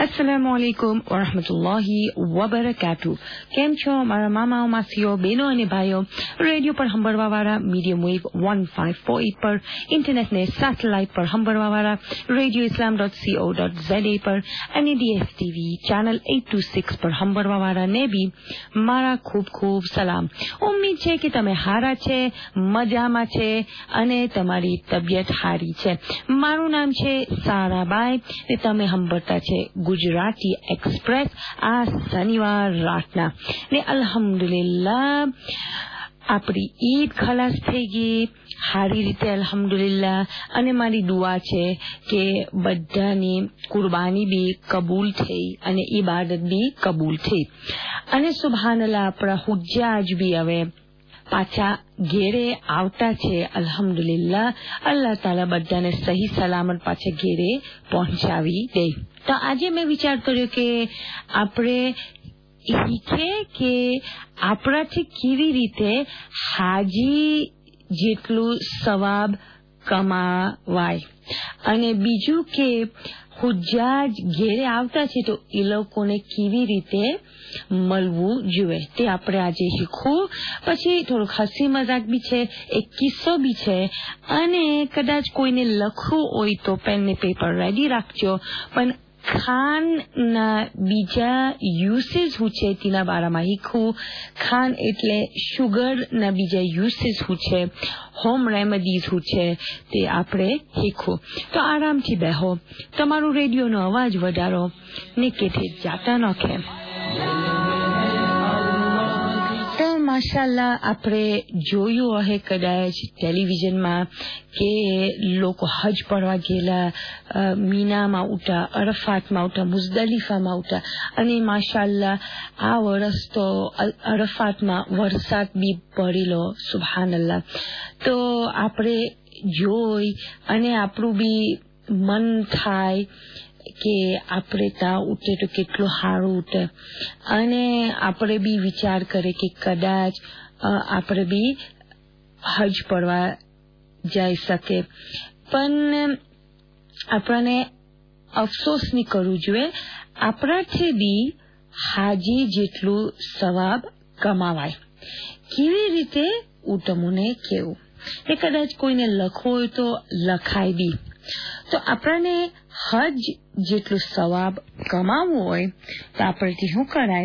अस्सलामुअलैकुम वरहमतुल्लाहि वबरकातुह। કેમ છો મારા મામાઓ, માસીઓ, બહેનો અને ભાઈઓ? રેડિયો પર સાંભળવાવાળા મીડિયમ વેવ 1548 પર, ઇન્ટરનેટને સેટેલાઇટ પર સાંભળવાવાળા રેડિયો islam.co.za પર અને DSTV ચેનલ 826 પર સાંભળવાવાળાને બી મારા ખૂબ ખૂબ સલામ. ઉમ્મીદ છે કે તમે હારા છે, મજામાં છે અને તમારી તબિયત હારી છે. મારું નામ છે સારાબાઈ અને તમે સાંભળતા છે ગુજરાતી એક્સપ્રેસ આ શનિવાર રાતના ને અલ્હમ્દુલિલ્લાહ આપણી ઈદ ખલાસ થઈ ગઈ સારી રીતે અલ્હમ્દુલિલ્લાહ. અને મારી દુઆ છે કે બધાની કુરબાની બી કબૂલ થઈ અને ઇબાદત બી કબૂલ થઈ અને સુબહાનલ્લાહ આપણા હુજ્જાજ બી હવે પાછા ઘેરે આવતા છે અલ્હમ્દુલિલ્લાહ. અલ્લાહ તાલા બધાને સહી સલામત પાછા ઘેરે પહોંચાવી દે. તો આજે મેં વિચાર કર્યો કે આપણે શીખે કે આપણાથી કેવી રીતે હાજી જેટલું સવાબ કમાવાય અને બીજું કે હુજ્જાજ ઘેરે આવતા છે તો એ લોકોને કેવી રીતે મળવું જોઈએ તે આપણે આજે શીખવું. પછી થોડુંક હસી મજાક બી છે, એક કિસ્સો બી છે અને કદાચ કોઈને લખવું હોય તો પેન ને પેપર રેડી રાખજો. પણ ખાંડના બીજા યુસીસ શું છે તેના બારામાં શીખવું. ખાંડ એટલે શુગરના બીજા યુસીસ શું છે, હોમ રેમેડીઝ શું છે તે આપણે શીખવું. તો આરામથી બેહો, તમારું રેડિયોનો અવાજ વધારો ને કેથે જાતા નખે. તો માશાલ્લાહ આપણે જોયું હશે કદાચ ટેલિવિઝનમાં કે લોકો હજ પડવા ગયેલા, મીનામાં ઉઠા, અરફાતમાં ઉઠા, મુઝદલિફામાં ઉઠા અને માશાલ્લાહ આ વર્ષ તો અરફાતમાં વરસાદ બી પડેલો સુબહાનલ્લાહ. તો આપણે જોઈ અને આપણું બી મન થાય કે આપણે ત્યાં ઉઠે તો કેટલું સારું ઉઠે અને આપણે બી વિચાર કરે કે કદાચ આપણે બી હજ પડવા જઈ શકે. પણ આપણને અફસોસ નહીં કરવું જોઈએ, આપણાથી બી હાજી જેટલું સવાબ કમાવાય. કેવી રીતે હું તમને કહેવું એ કદાચ કોઈને લખવું હોય તો લખાય બી. તો આપણને હજ જેટલું સવાબ કમાવવું હોય તો આપણેથી શું કરાય?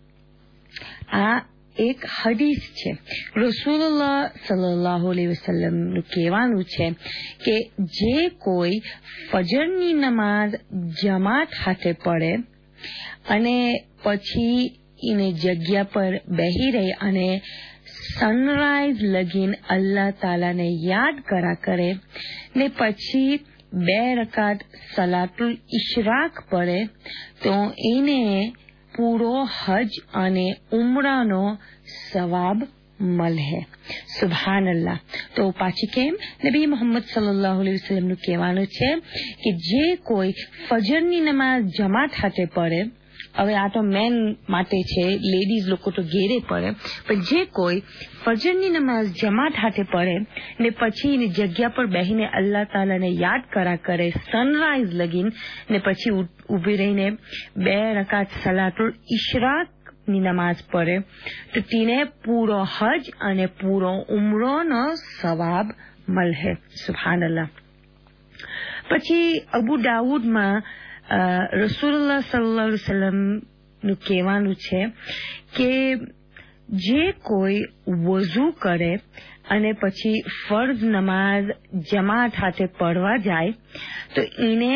આ એક હદીસ છે. રસૂલુલ્લાહ સલ્લલ્લાહુ અલૈહિ વસલ્લમ નું કહેવાનું છે કે જે કોઈ ફજરની નમાઝ જમાત હાથે પડે અને પછી એને જગ્યા પર બેહી રહી અને સનરાઈઝ લગીન અલ્લાહ તાલાને યાદ કરા કરે ને પછી 2 રકાત સલાતુલ ઇશરાક પડે તો એને પૂરો હજ અને ઉમરાનો સવાબ મળે. સુબહાનલ્લાહ. તો પાછી કેમ? નબી મોહમ્મદ સલ્લલ્લાહુ અલૈહિ વસલ્લમ નું કહેવાનું છે કે જે કોઈ ફજરની નમાઝ જમાત હાથે પડે, હવે આ તો મેન માટે છે, લેડીઝ લોકો તો ઘેરે પડે, પણ જે કોઈ ફજરની નમાઝ જમાત હાથે પડે ને પછી એની જગ્યા પર બેહીને અલ્લાહ તાલાને યાદ કરા કરે સનરાઈઝ લગીન ને પછી ઉભી રહીને 2 રકાત સલાતુલ ઇશરાક ની નમાઝ પડે તો તેને પૂરો હજ અને પૂરો ઉમરોનો સવાબ મળે. સુબહાનલ્લાહ. પછી અબુ દાઉદમાં રસૂલુલ્લાહ સલ્લલ્લાહુ અલૈહિ વસલ્લમ નું કહેવાનું છે કે જે કોઈ વઝુ કરે અને પછી ફર્જ નમાઝ જમાત હાથે પડવા જાય તો એને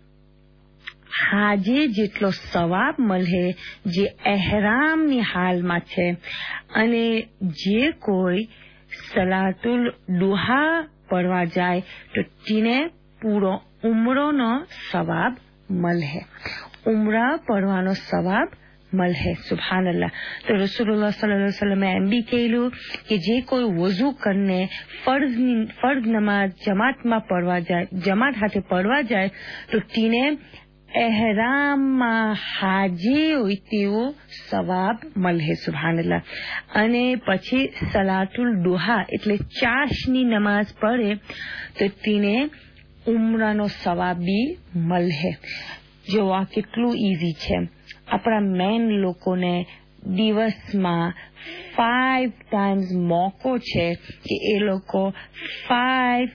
હાજે જેટલો સવાબ મળે જે એહરામની હાલમાં છે. અને જે કોઈ સલાતુલ દુહા પડવા જાય તો તેને પૂરો ઉમરોનો સવાબ મળે. ઉમરા પડવાનો સવાબ મળે. સુબહાનલ્લાહ. તો રસૂલુલ્લાહ સલ્લલ્લાહુ અલૈહિ વસલ્લમ એમ બી કહેલું કે જે કોઈ વઝુ કરીને ફર્જ નમાઝ જમાતમાં પડવા જાય, જમાત હાથે પડવા જાય તો તેને એહરામમાં હાજી હોય તેવો સવાબ મળે. સુબહાનલ્લાહ. અને પછી સલાતુલ દુહા એટલે ચાશની નમાઝ પડે તો તેને ઉમરાનો સવાબ બી મળે. જો આ કેટલું ઈઝી છે. આપણા મેન લોકોને દિવસમાં 5 times મોકો છે કે એ લોકો 5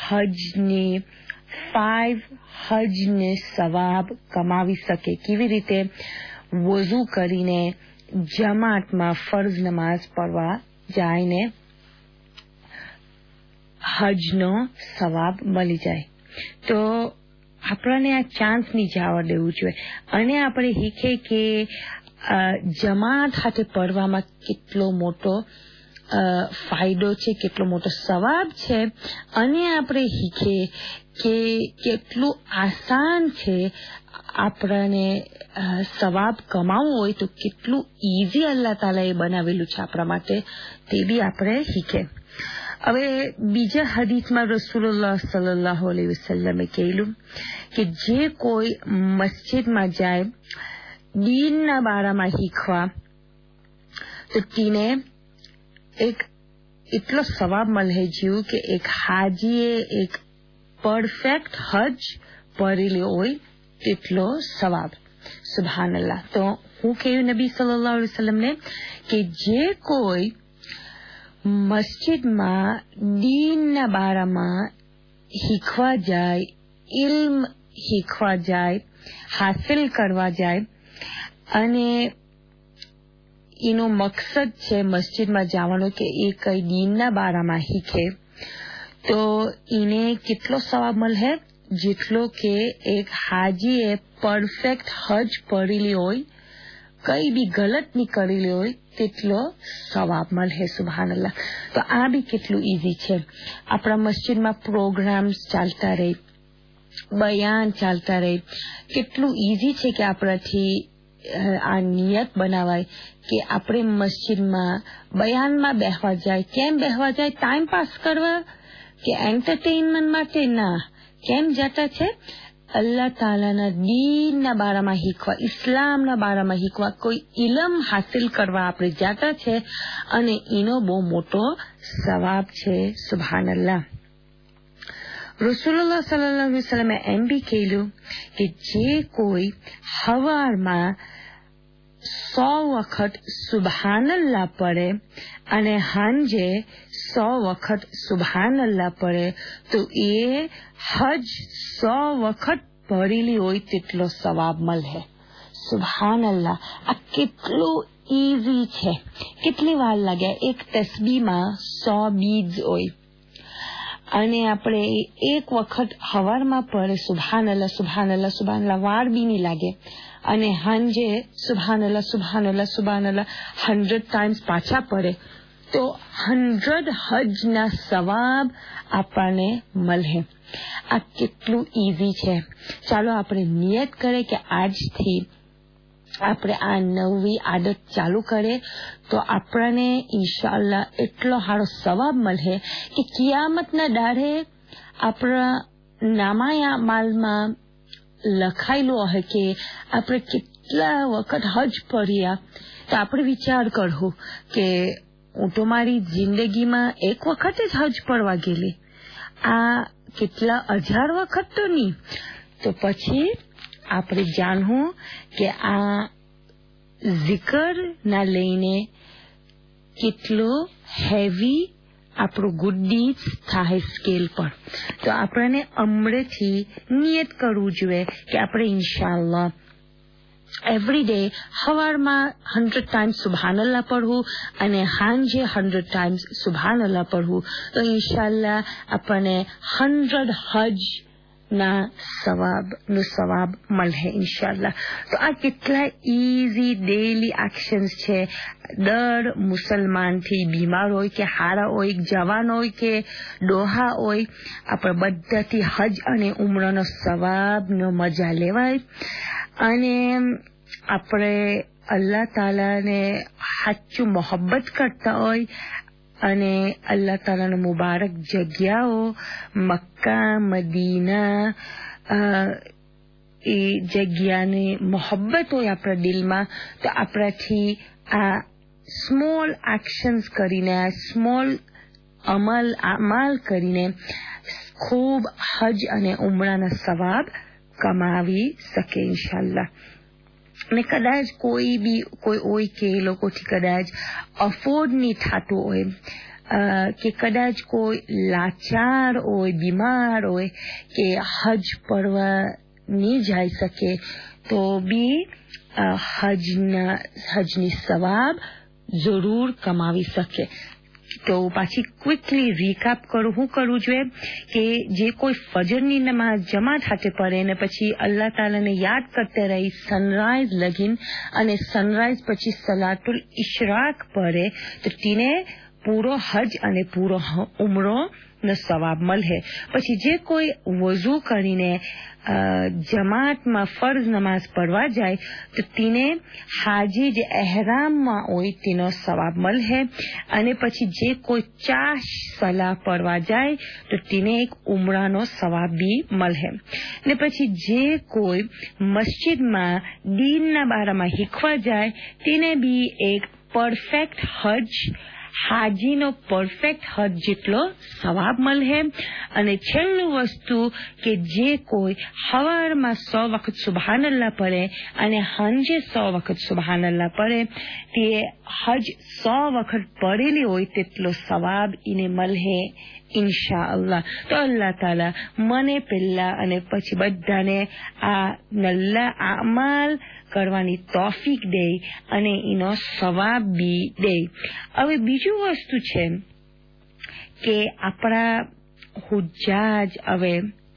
હજને સવાબ કમાવી શકે. કેવી રીતે? વઝુ કરીને જમાતમાં ફરજ નમાઝ પડવા જાય ને હજનો સવાબ મળી જાય. તો આપણને આ ચાન્સ નહીં જવા દેવું જોઈએ. અને આપણે શીખે કે જમાત સાથે પડવામાં કેટલો મોટો ફાયદો છે, કેટલો મોટો સવાબ છે. અને આપણે શીખીએ કે કેટલું આસાન છે આપણને સવાબ કમાવવું હોય તો કેટલું ઈઝી અલ્લાહ તાલા એ બનાવેલું છે આપણા માટે, તે બી આપણે શીખે. હવે બીજા હદીસમાં રસૂલુલ્લાહ સલ્લલ્લાહુ અલૈહિ વસલ્લમે કહેલું કે જે કોઈ મસ્જિદમાં જાય દીનના બારામાં શીખવા તો તેને એક એટલો સવાબ મળે જેવું કે એક હાજીએ એક પરફેક્ટ હજ ભરેલી હોય તેટલો સવાબ. સુબહાનલ્લાહ. તો હું કહ્યું નબી સલ્લલ્લાહુ અલૈહિ વસલ્લમને કે જે કોઈ મસ્જિદમાં દીનના બારામાં શીખવા જાય, ઇલ્મ શીખવા જાય, હાસિલ કરવા જાય અને એનો મકસદ છે મસ્જિદમાં જવાનો કે એ કઈ દીનના બારામાં શીખે, તો એને કેટલો સવાબ મળે? જેટલો કે એક હાજીએ પરફેક્ટ હજ પઢેલી હોય, કઈ બી ગલત નહીં કરેલી હોય તેટલો સવાબ મળે. સુબહાનલ્લાહ. તો આ બી કેટલું ઈઝી છે. આપણા મસ્જિદમાં પ્રોગ્રામ્સ ચાલતા રહે, બયાન ચાલતા રહે, કેટલું ઈઝી છે કે આપણાથી આ નિયત બનાવાય કે આપણે મસ્જિદમાં બયાનમાં બેહવા જાય. કેમ બેહવા જાય? ટાઈમ પાસ કરવા કે એન્ટરટેનમેન્ટ માટે? ના. કેમ જતા છે? અલ્લાહ તાલાના દીનના બારામાં શીખવા, ઇસ્લામના બારામાં શીખવા, કોઈ ઇલમ હાસિલ કરવા આપણે જતા છે અને એનો બહુ મોટો સવાબ છે. સુબહાનલ્લાહ. રસૂલુલ્લાહ સલ્લલ્લાહુ અલૈહિ વસલ્લમે એમ બી કહેલું કે જે કોઈ હવારમાં 100 વખત સુબહાનલ્લાહ પડે અને હાંજે 100 વખત સુબહાનલ્લાહ પડે તો એ હજ 100 વખત ભરેલી હોય તેટલો સવાબ મળે. સુબહાનલ્લાહ. આ કેટલું ઈઝી છે. કેટલી વાર લાગે? એક તસ્બીહમાં 100 બીજ હોય અને આપણે એક વખત હવારમાં પડે સુબહાનલ્લાહ સુબહાનલ્લાહ સુબહાનલ્લાહ, વાર બી નહીં લાગે. અને હાંજે સુબહાનલ્લાહ સુબહાનલ્લાહ સુબહાનલ્લાહ 100 times પાછા પડે તો 100 હજના સવાબ આપણને મળે. આ કેટલું ઈઝી છે. ચાલો આપણે નિયત કરીએ કે આજથી આપણે આ નવી આદત ચાલુ કરીએ તો આપણને ઇન્શાઅલ્લાહ એટલો સારો સવાબ મળે કે કિયામતના દાડે આપણા નામાયા માલમાં લખાયેલું હશે કે આપણે કેટલા વખત હજ પડ્યા. તો આપણે વિચાર કરવું કે હું તો મારી જિંદગીમાં એક વખત જ હજ પડવા ગયેલી, આ કેટલા 1000 વખત તો નહીં. તો પછી આપણે જાણવું કે આ zikr ના લઈને કેટલું હેવી આપણું ગુડ ડીડ્સ થાય સ્કેલ પર. તો આપણને હમણાંથી નિયત કરવું જોઈએ કે આપણે ઇન્શાઅલ્લાહ એવરી ડે સવારમાં 100 times સુબહાનલ્લાહ પડવું અને સાંજે 100 times સુબહાનલ્લાહ પડવું. તો ઇન્શાઅલ્લાહ આપણને 100 હજ ના સવાબ મળે ઇન્શાઅલ્લાહ. તો આ કેટલા ઈઝી ડેઈલી એક્શન્સ છે. દર મુસલમાનથી બીમાર હોય કે હારા હોય, જવાન હોય કે ડોહા હોય, આપણે બધાથી હજ અને ઉમરાનો સવાબનો મજા લેવાય અને આપણે અલ્લાહ તાલાને સાચું મોહબ્બત કરતા હોય અને અલ્લાહ તાલાના મુબારક જગ્યાઓ મક્કા, મદીના, એ જગ્યાની મોહબ્બત હોય આપણા દિલમાં, તો આપણાથી આ સ્મોલ એક્શન્સ કરીને, આ સ્મોલ અમાલ કરીને ખૂબ હજ અને ઉમરાના સવાબ કમાવી શકે ઇન્શાલ્લાહ. અને કદાચ કોઈ હોય કે એ લોકોથી કદાચ અફોર્ડ નહીં થતું હોય, કે કદાચ કોઈ લાચાર હોય, બીમાર હોય કે હજ કરવા નહીં જઈ શકે, તો બી હજની સવાબ જરૂર કમાવી શકે. તો પાછી ક્વિકલી રીકેપ કરું, શું કરવું જોઈએ કે જે કોઈ ફજરની નમાઝ જમાત હાથે પડે ને પછી અલ્લાહ તાલાને યાદ કરતે રહી સનરાઈઝ લગીન, અને સનરાઈઝ પછી સલાતુલ ઇશરાક પડે, તો તેને પૂરો હજ અને પૂરો ઉમરો નો સવાબ મળે. પછી જે કોઈ વઝુ કરીને જમાતમાં ફર્જ નમાઝ પડવા જાય, તો તેને હાજી જે એહરામમાં હોય તેનો સવાબ મળે. અને પછી જે કોઈ 4 સલાહ પડવા જાય, તો તેને એક ઉમરાનો સવાબ બી મળે. ને પછી જે કોઈ મસ્જિદમાં દીનના બારામાં શીખવા જાય, તેને બી એક પરફેક્ટ હજ, હાજીનો પરફેક્ટ હજ જેટલો સવાબ મળે. અને છેલ્લું વસ્તુ કે જે કોઈ સવારમાં 100 વખત સુબહાનલ્લાહ પડે અને સાંજે 100 વખત સુબહાનલ્લાહ પડે, તે હજ 100 વખત પડેલી હોય તેટલો સવાબ એને મળે ઇન્શાઅલ્લાહ. તો અલ્લાહ તાલા મને પહેલા અને પછી બધાને આ નલ્લા અમાલ કરવાની તોફીક દે અને એનો સવાબ બી દે. હવે બીજું વસ્તુ છે કે આપણા હુજ્જાજ હવે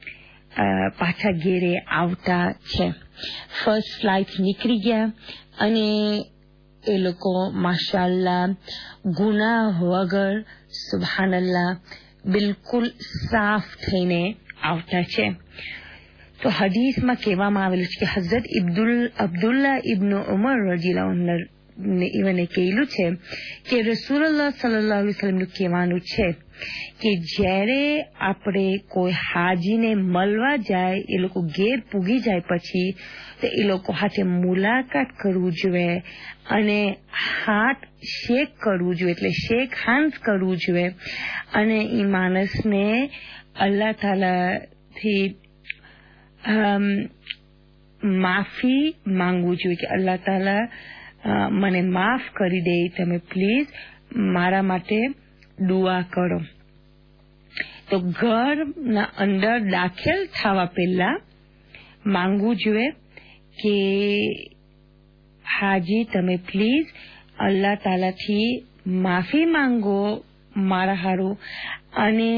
પાછા ઘેરે આવતા છે. ફર્સ્ટ ફ્લાઇટ નીકળી ગયા અને એ લોકો માશાઅલ્લાહ ગુનાહ વગર સુબહાનલ્લાહ બિલકુલ સાફ થઈને આવતા છે. તો હદીસમાં કહેવામાં આવેલું છે કે હઝરત અબ્દુલ્લાહ ઇબ્ન ઉમર રજીયલ્લાહુ અન્હુ ઇવને કહેલું છે કે રસૂલુલ્લાહ સલ્લલ્લાહુ અલૈહિ વસલ્લમનું કહેવાનું છે કે જ્યારે આપણે કોઈ હાજીને મળવા જાય, એ લોકો ઘેર પૂગી જાય પછી, તો એ લોકો હાથે મુલાકાત કરવું જોઈએ અને હાથ શેક કરવું જોઈએ, એટલે શેક હાન્સ કરવું જોઈએ. અને એ માણસને અલ્લાહ તાલાથી માફી માંગવું જોઈએ કે અલ્લાહ તાલા મને માફ કરી દે, તમે પ્લીઝ મારા માટે દુઆ કરો. તો ઘરના અંદર દાખલ થવા પહેલા માંગવું જોઈએ કે હાજી તમે પ્લીઝ અલ્લાહ તાલાથી માફી માંગો મારા હારું. અને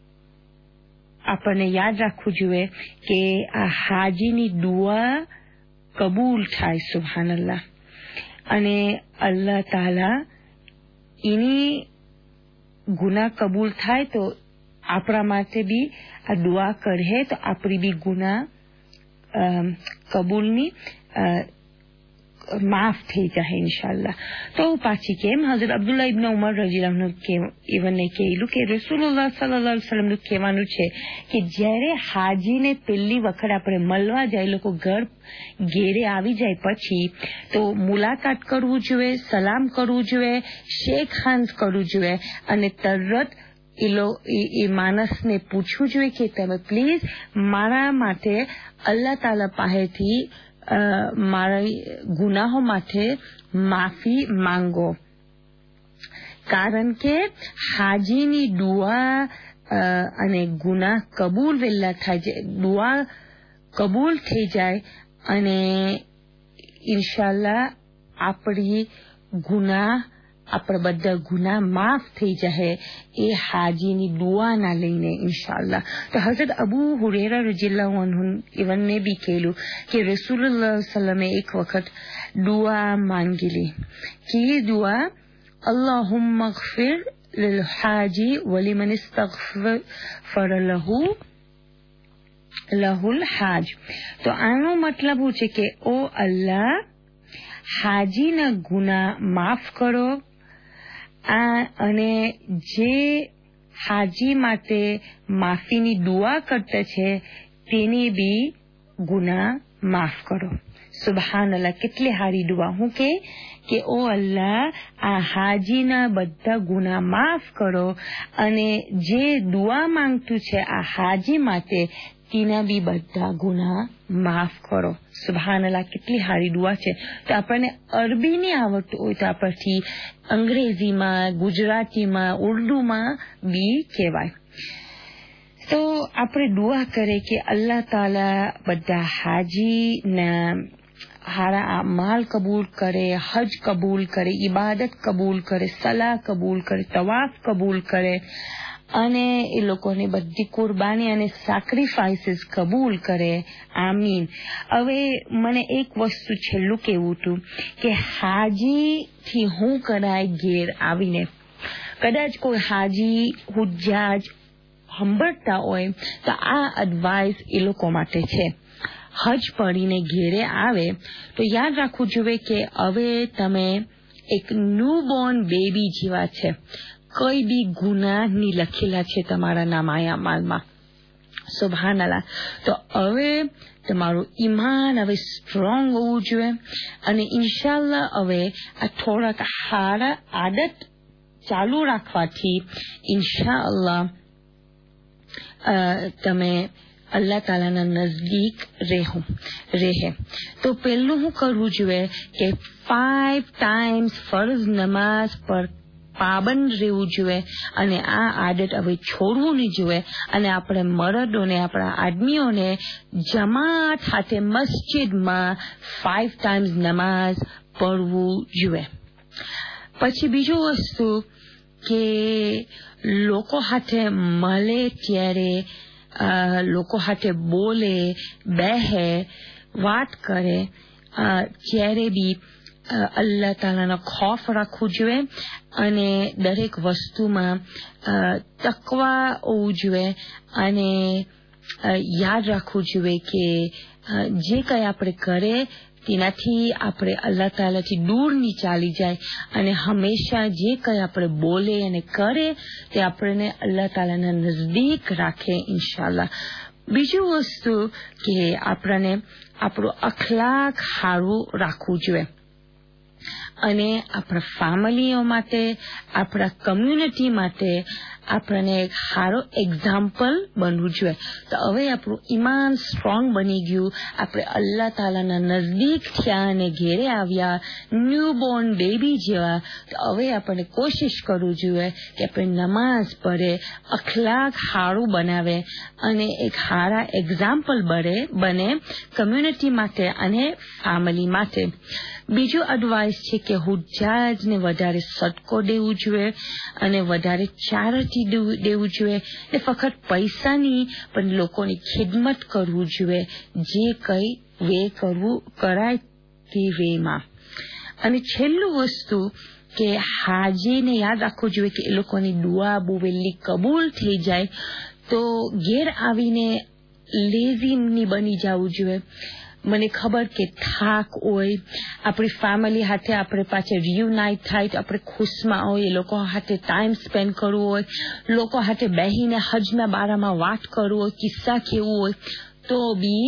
આપણને યાદ રાખવું જોઈએ કે આ હાજીની દુઆ કબૂલ થાય સુબહાનલ્લાહ. અને અલ્લાહ તાલા એની ગુનાહ કબૂલ થાય તો આપણા માટે બી આ દુઆ કરે, તો આપણી બી ગુનાહ કબૂલની માફ થઈ જાય ઇન્શાઅલ્લાહ. તો પાછી કેમ હઝરત અબ્દુલ્લાહ ઇબ્ન ઉમર રજીયલ્લાહુ અન્હુ એવને કહેલું કે રસૂલુલ્લાહ સલ્લલ્લાહુ અલૈહિ વસલ્લમનું કહેવાનું છે કે જ્યારે હાજીને પહેલી વખત આપણે મળવા જાય, લોકો ઘેરે આવી જાય પછી, તો મુલાકાત કરવું જોઈએ, સલામ કરવું જોઈએ, શેક હાન્સ કરવું જોઈએ અને તરત એ માણસને પૂછવું જોઈએ કે તમે પ્લીઝ મારા માટે અલ્લાહ તાલા પાસેથી મારા ગુનાહો માટે માફી માંગો. કારણ કે હાજીની દુઆ અને ગુનાહ કબૂલ વેલા થાય છે, દુઆ કબૂલ થઈ જાય અને ઇન્શાઅલ્લાહ આપણા બધા ગુનાહ માફ થઈ જાય એ હાજીની દુઆના લઈને ઇન્શાઅલ્લાહ. તો હઝરત અબુ હુરૈરા રજીયલ્લાહુ અન્હુ એવને બી કહેલું કે રસૂલુલ્લાહ સલ્લમે એક વખત દુઆ માંગેલી. કે દુઆ અલ્લાહુમ્મા અગફિર લિલ હાજી વલિમન ઇસ્તગફર લહુલ હાજ. તો આનો મતલબ શું છે કે ઓ અલ્લાહ, હાજીના ગુનાહ માફ કરો અને જે હાજી માટે માફીની દુઆ કરતા છે તેની બી ગુનાહ માફ કરો. સુબહાનલ્લાહ, કેટલી સારી દુઆ. હું કે ઓ અલ્લાહ, આ હાજીના બધા ગુનાહ માફ કરો અને જે દુઆ માંગતું છે આ હાજી માટે તેના બી બધા ગુનાહ માફ કરો. સુબહાનલ્લાહ, કેટલી સારી દુઆ છે. તો આપણને અરબી નહીં આવડતું હોય તો આપણથી અંગ્રેજીમાં, ગુજરાતીમાં, ઉર્દુમાં બી કહેવાય. તો આપણે દુઆ કરે કે અલ્લાહ તાલા બધા હાજીના હારા અમાલ કબૂલ કરે, હજ કબૂલ કરે, ઇબાદત કબૂલ કરે, સલાહ કબૂલ કરે, તવાફ કબૂલ કરે અને એ લોકોને બધી કુરબાની અને સેક્રિફાઈસીસ કબૂલ કરે. આમીન. હવે મને એક વસ્તુ છેલ્લું કહેવું હતું કે હાજીથી હું કરાય ઘેર આવીને, કદાચ કોઈ હાજી હુજ્જાજ સાંભળતા હોય તો આ એડવાઇસ એ લોકો માટે છે. હજ પડીને ઘેરે આવે તો યાદ રાખવું જોઈએ કે હવે તમે એક ન્યૂબોર્ન બેબી જેવા છે. કોઈ બી ગુનાહ ની લખેલા છે તમારા નામાયામાલમાં. સુબહાનલ્લાહ. તો હવે તમારું ઈમાન હવે સ્ટ્રોંગ હોવું જોઈએ અને ઇન્શાલ્લાહ હવે આ થોડાક સારા આદત ચાલુ રાખવાથી ઇન્શાઅલ્લાહ તમે અલ્લાહ તાલાના નજદીક રહે. તો પહેલું શું કરવું જોઈએ કે 5 times ફરજ નમાઝ પર પાબંદ રહેવું જોઈએ અને આ આદત હવે છોડવું નહીં જોઈએ અને આપણે મર્દોને, આપણા આદમીઓને જમાત સાથે મસ્જિદમાં 5 times નમાઝ પઢવું જોઈએ. પછી બીજું વસ્તુ કે લોકો હાથે મળે ત્યારે, લોકો હાથે બોલે, બેહે, વાત કરે ત્યારે બી અલ્લાહ તાલાનો ખૌફ રાખવું જોઈએ અને દરેક વસ્તુમાં તકવા હોવું જોઈએ અને યાદ રાખવું જોઈએ કે જે કંઈ આપણે કરે તેનાથી આપણે અલ્લાહ તાલાથી દૂર નહીં ચાલી જાય અને હંમેશા જે કંઈ આપણે બોલે અને કરે તે આપણને અલ્લાહ તાલાના નજદીક રાખે ઇન્શાલ્લાહ. બીજું વસ્તુ કે આપણને આપણું અખલાક સારું રાખવું જોઈએ અને આપણા ફેમિલીઓ માટે, આપણા કમ્યુનિટી માટે આપણને એક સારો એક્ઝામ્પલ બનવું જોઈએ. તો હવે આપણું ઈમાન સ્ટ્રોંગ બની ગયું, આપણે અલ્લાહ તાલાના નજદીક થયા અને ઘેરે આવ્યા ન્યૂબોર્ન બેબી જેવા. તો હવે આપણને કોશિશ કરવું જોઈએ કે આપણે નમાઝ પડે, અખલાક સારું બનાવે અને એક સારા એક્ઝામ્પલ બને કમ્યુનિટી માટે અને ફેમિલી માટે. બીજું એડવાઇસ છે કે હુજ્જાજને વધારે સદકો દેવું જોઈએ અને વધારે ચેરિટી દેવું જોઈએ. ને ફક્ત પૈસાની પણ લોકોની ખિદમત કરવું જોઈએ, જે કંઈ વે કરવું કરાય તે વેમાં. અને છેલ્લું વસ્તુ કે હાજીને યાદ રાખવું જોઈએ કે એ લોકોની દુઆ બહુ વહેલી કબૂલ થઈ જાય. તો ઘેર આવીને લેઝી નહીં બની જવું જોઈએ. મને ખબર કે થાક હોય, આપણી ફેમિલી સાથે આપણે પાછળ રિયુનાઇટ થાય તો આપણે ખુશમાં હોય, એ લોકો સાથે ટાઈમ સ્પેન્ડ કરવો હોય, લોકો સાથે બેહીને હજના બારામાં વાત કરવું હોય, કિસ્સા કેવું હોય, તો બી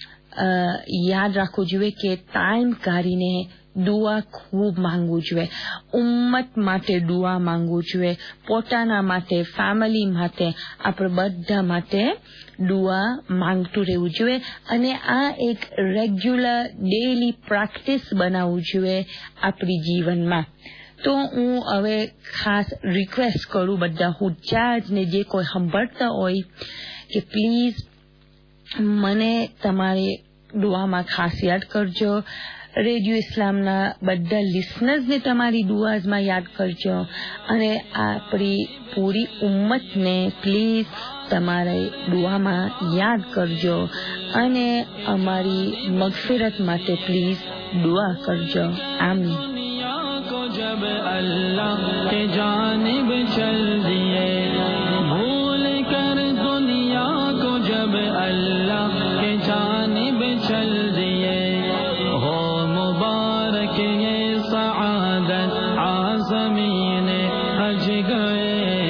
યાદ રાખવું જોઈએ કે ટાઈમ કાઢીને દુઆ ખૂબ માંગવું જોઈએ. ઉમ્મત માટે દુઆ માંગવું જોઈએ, પોતાના માટે, ફેમિલી માટે, આપણે બધા માટે દુઆ માંગતું રહેવું જોઈએ અને આ એક રેગ્યુલર ડેલી પ્રેક્ટિસ બનાવવું જોઈએ આપણી જીવનમાં. તો હું હવે ખાસ રિક્વેસ્ટ કરું બધા હુજ્જાજને, જે કોઈ સાંભળતા હોય કે પ્લીઝ મને તમારી દુઆમાં ખાસ યાદ કરજો. રેડિયો ઇસ્લામના બધા લિસનર્સને તમારી દુઆઝમાં યાદ કરજો અને આપણી પૂરી ઉમ્મતને પ્લીઝ તમારી દુઆમાં યાદ કરજો અને અમારી મગફિરત માટે પ્લીઝ દુઆ કરજો. આમીન. जब अल्लाह के जानिब चल दिए, भूल कर दुनिया को जब अल्लाह के जानिब चल दिए, हो मुबारक ये सआदत आज़मीन हज गए,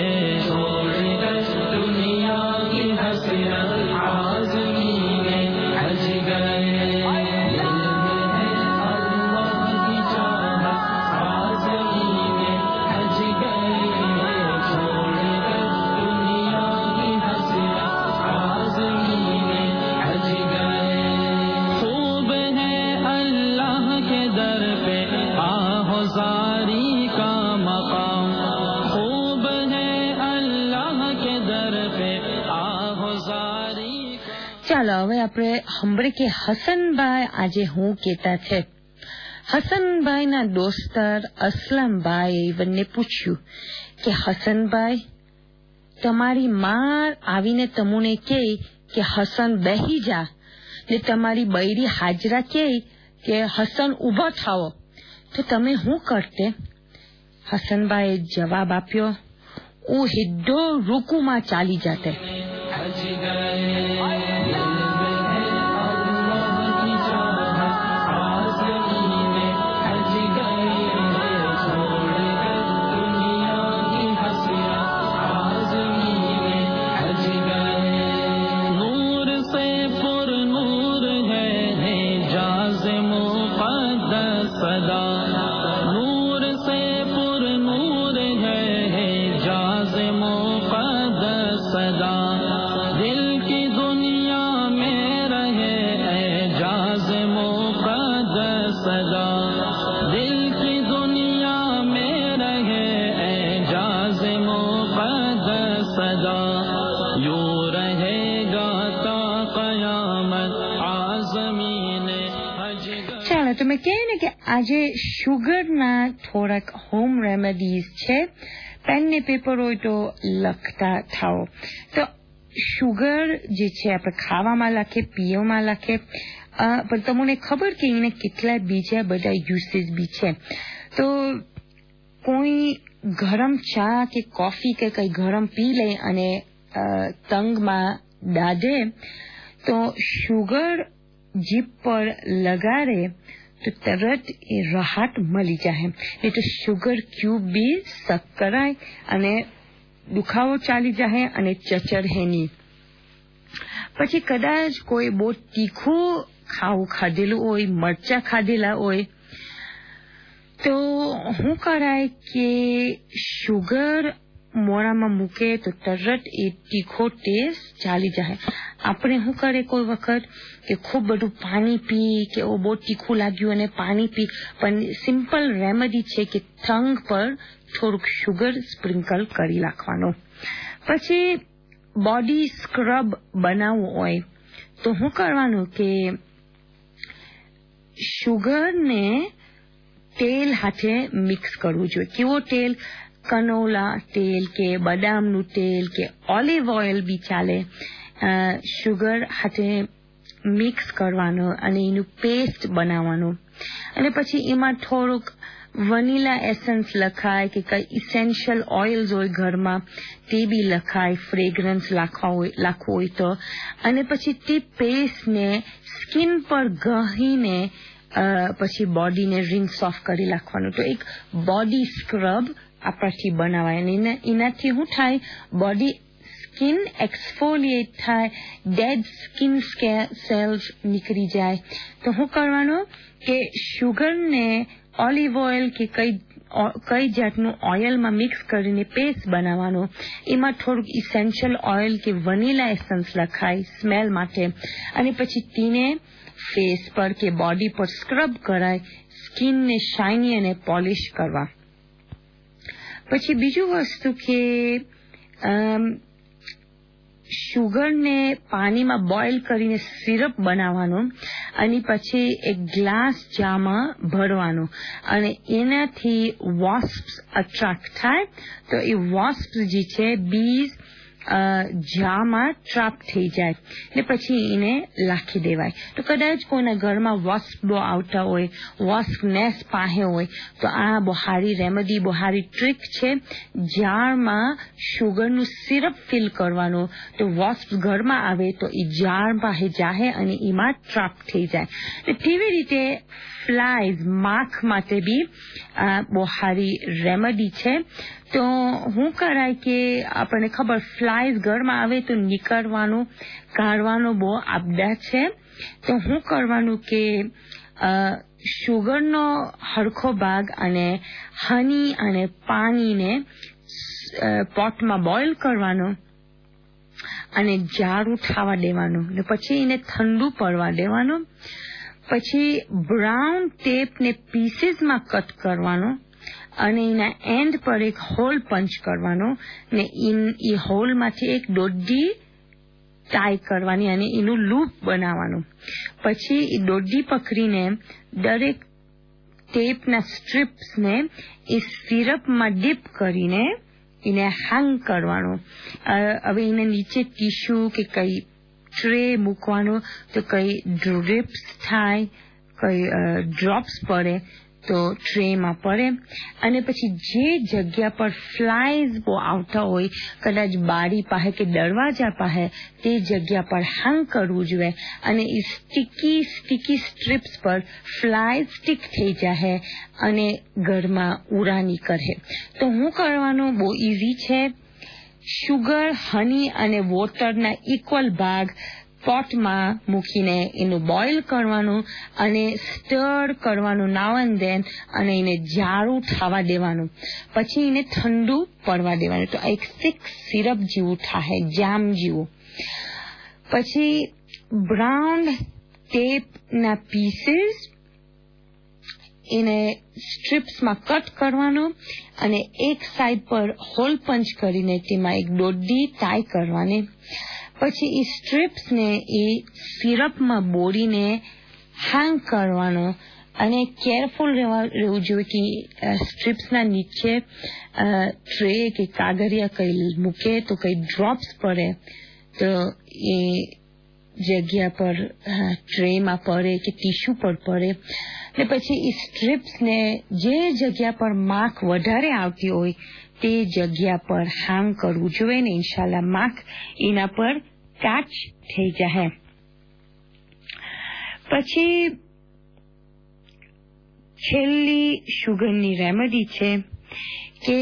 छोड़कर दुनिया की हसरत आज़मीन हज गए. छोड़ दर पे आहुजारी का मकाम खूब है अल्लाह के दर पे आहुजारी। ચાલો હવે આપણે સાંભળે કે હસનભાઈ આજે હું કહેતા છે. હસનભાઈના દોસ્તર અસલમભાઈ બંને પૂછ્યું કે હસનભાઈ, તમારી માં આવીને તમુને કહે કે હસન બેહી જા, ને તમારી બૈરી હાજરા કહે કે હસન ઉભો થાઓ, તો તમે શું કરતે? હસનભાઈએ જવાબ આપ્યો, હું સીધો રૂકુમાં ચાલી જાતે. તમે કહે ને કે આજે શુગરના થોડાક હોમ રેમેડીઝ છે, પેન ને પેપર હોય તો લખતા થાઓ. તો શુગર જે છે આપણે ખાવામાં લખે, પીવામાં લખે, પણ તમને ખબર કે એને કેટલા બીજા બધા યુસીસ બી છે. તો કોઈ ગરમ ચા કે કોફી કે કઈ ગરમ પી લે અને તંગમાં દાદે તો શુગર જીભ પર લગાડે તો તરત એ રાહત મળી જાય. નહીં તો શુગર ક્યુબ બી સક કરાય અને દુખાવો ચાલી જાય અને ચચરહે નહીં. પછી કદાચ કોઈ બહુ તીખું ખાવું ખાધેલું હોય, મરચા ખાધેલા હોય, તો શું કરાય કે શુગર મોણામાં મૂકે તો તરત એ તીખો ટેસ્ટ ચાલી જાય. આપણે શું કરે કોઈ વખત કે ખૂબ બધું પાણી પી કે બહુ તીખું લાગ્યું અને પાણી પી, પણ સિમ્પલ રેમેડી છે કે ટંગ પર થોડુંક શુગર સ્પ્રિંકલ કરી નાખવાનો. પછી બોડી સ્ક્રબ બનાવવું હોય તો શું કરવાનું કે શુગરને તેલ હાથે મિક્સ કરવું જોઈએ. કેવો તેલ? કનોલા તેલ કે બદામનું તેલ કે ઓલિવ ઓઇલ બી ચાલે. શુગર હાથે મિક્સ કરવાનો અને એનું પેસ્ટ બનાવવાનું, અને પછી એમાં થોડુંક વનીલા એસન્સ લખાય કે કઈ ઇસેન્શિયલ ઓઇલ્સ હોય ઘરમાં તે બી લખાય, ફ્રેગ્રન્સ લાખવું હોય તો. અને પછી તે પેસ્ટને સ્કિન પર ઘસીને પછી બોડીને રિન્સ ઓફ કરી નાખવાનું. તો એક બોડી સ્ક્રબ આપણાથી બનાવાય અને એનાથી શું થાય? બોડી સ્કિન એક્સફોલિએટ થાય, ડેડ સ્કિન સેલ્સ નીકળી જાય. તો શું કરવાનું કે શુગરને ઓલિવ ઓઇલ કે કઈ જાતનું ઓઇલમાં મિક્સ કરીને પેસ્ટ બનાવવાનો, એમાં થોડુંક ઇસેન્શિયલ ઓઇલ કે વનીલા એસન્સ લખાય સ્મેલ માટે, અને પછી તેને ફેસ પર કે બોડી પર સ્ક્રબ કરાય, સ્કિનને શાઇની અને પોલિશ કરવા. પછી બીજું વસ્તુ કે શુગરને પાણીમાં બોઇલ કરીને સિરપ બનાવવાનો અને પછી એક ગ્લાસ જામાં ભરવાનો, અને એનાથી વોસ્પ્સ અટ્રેક્ટ થાય. તો એ વોસ્પ્સ જે છે બીજ જામાં ટ્રાપ થઈ જાય ને પછી એને લાખી દેવાય. તો કદાચ કોઈના ઘરમાં વોસ્પ બહુ આવતા હોય, વોસ્પ નેસ્ટ પાસે હોય, તો આ બહુ સારી રેમેડી, બહુ સારી ટ્રીક છે. જારમાં શુગરનું સિરપ ફિલ કરવાનું, તો વોસ્પ ઘરમાં આવે તો એ જાર પાસે જાહે અને એમાં ટ્રાપ થઈ જાય. તેવી રીતે ફ્લાઇઝ, માખ માટે બી બહુ સારી રેમેડી છે. તો શું કરાય કે આપણને ખબર ફ્લાઇઝ ઘરમાં આવે તો નીકળવાનું, કાઢવાનો બહુ આપદા છે. તો શું કરવાનું કે શુગરનો હરખો ભાગ અને હની અને પાણીને પોટમાં બોઇલ કરવાનો અને જાડું થવા દેવાનું, ને પછી એને ઠંડુ પડવા દેવાનું. પછી બ્રાઉન ટેપને પીસીસમાં કટ કરવાનો અને એના એન્ડ પર એક હોલ પંચ કરવાનો ને એ હોલમાંથી એક દોરડી ટાઈ કરવાની અને એનું લૂપ બનાવવાનું. પછી એ દોરડી પકડીને દરેક ટેપના સ્ટ્રીપ્સને એ સિરપમાં ડીપ કરીને એને હેંગ કરવાનો. હવે એને નીચે ટીશ્યુ કે કઈ ટ્રે મૂકવાનો તો કઈ ડ્રીપ્સ થાય, કઈ ડ્રોપ્સ પડે તો ટ્રેમાં પડે. અને પછી જે જગ્યા પર ફ્લાઇઝ બહુ આવતા હોય, કદાચ બારી પાસે કે દરવાજા પાસે, તે જગ્યા પર હેંગ કરવું જોઈએ અને એ સ્ટીકી સ્ટ્રીપ્સ પર ફ્લાય સ્ટીક થઈ જાય અને ઘરમાં ઉડા નીકળે. તો હું કરવાનું બહુ ઇઝી છે. શુગર, હની અને વોટરના ઇક્વલ ભાગ પોટમાં મૂકીને એનું બોઇલ કરવાનું અને સ્ટર કરવાનું નાવ એન્ડ ધેન અને એને જાડું થવા દેવાનું. પછી એને ઠંડુ પડવા દેવાનું. તો એક થીક સિરપ જેવું થાય, જામ જેવું. પછી બ્રાઉન ટેપના પીસીસ એને સ્ટ્રીપ્સમાં કટ કરવાનું અને એક સાઈડ પર હોલ પંચ કરીને તેમાં એક દોરડી ટાઈ કરવાની. પછી એ સ્ટ્રીપ્સને એ સિરપમાં બોળીને હેંગ કરવાનો અને કેરફુલ રહેવું જોઈએ કે સ્ટ્રીપ્સના નીચે ટ્રે કે કાગળિયા કઈ મૂકે તો કઈ ડ્રોપ્સ પડે તો એ જગ્યા પર ટ્રેમાં પડે કે ટીશ્યુ પર પડે. ને પછી એ સ્ટ્રીપ્સને જે જગ્યા પર માખ વધારે આવતી હોય તે જગ્યા પર હેંગ કરવું જોઈએ ને ઇન્શાલ્લાહ માખ એના પર કાચ થઈ જાય. પછી છેલ્લી શુગરની રેમેડી છે કે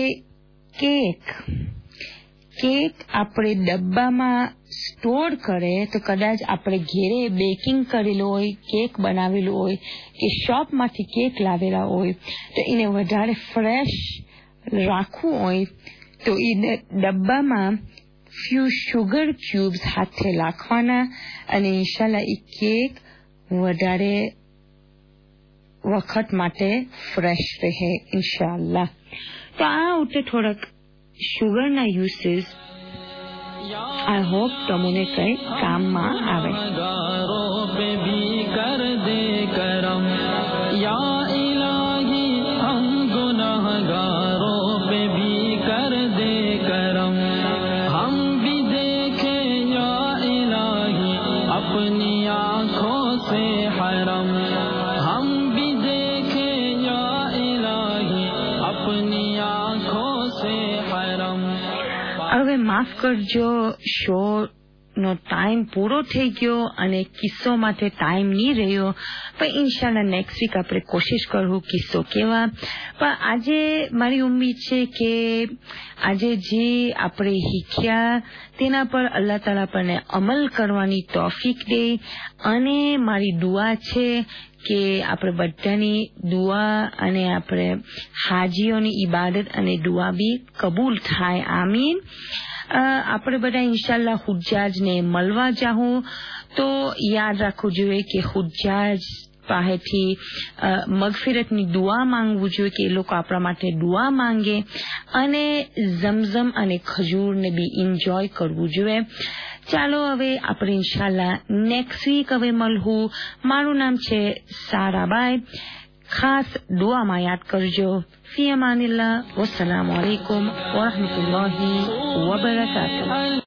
કેક આપણે ડબ્બામાં સ્ટોર કરે તો કદાચ આપણે ઘેરે બેકિંગ કરેલું હોય, કેક બનાવેલું હોય કે શોપમાંથી કેક લાવેલા હોય તો એને વધારે ફ્રેશ રાખવું હોય તો એને ડબ્બામાં ફ્યુ શુગર ક્યુબ્સ હાથે રાખવાના અને ઇન્શાલ્લાહ એ કેક વધારે વખત માટે ફ્રેશ રહે ઇન્શાલ્લાહ. તો આ ઉતે થોડાક શુગરના યુસીસ આઈ હોપ તમને કઈ કામમાં આવે. अपनी आँखों से हरम हम भी देखे या इलाही अपनी आँखों से हरम. હવે માફ કરજો, શો નો ટાઈમ પૂરો થઈ ગયો અને કિસ્સો માટે ટાઈમ નહીં રહ્યો, પણ ઇન્શાલ્લાહ નેક્સ્ટ વીક આપણે કોશિશ કરવું કિસ્સો કેવા. પણ આજે મારી ઉમ્મીદ છે કે આજે જે આપણે શીખ્યા તેના પર અલ્લાહ તાલા આપણને અમલ કરવાની તૌફીક દે. અને મારી દુઆ છે કે આપણે બધાની દુઆ અને આપણે હાજીઓની ઇબાદત અને દુઆ બી કબૂલ થાય. આમીન. આપણે બધા ઇન્શાલ્લાહ હુજ્જાજને મળવા જાઉં તો યાદ રાખવું જોઈએ કે હુજ્જાજ પાસેથી મગફિરતની દુઆ માંગવું જોઈએ કે એ લોકો આપણા માટે દુઆ માંગે અને ઝમઝમ અને ખજૂરને બી એન્જોય કરવું જોઈએ. ચાલો હવે આપણે ઇન્શાલ્લાહ નેક્સ્ટ વીક હવે મળવું. મારું નામ છે સારાબાઈ. ખાસ દુઆમાં યાદ કરજો. ફી અમાનિલ્લાહ. વસ્સલામુ અલૈકુમ વરહમતુલ્લાહિ વબરકાતુહુ.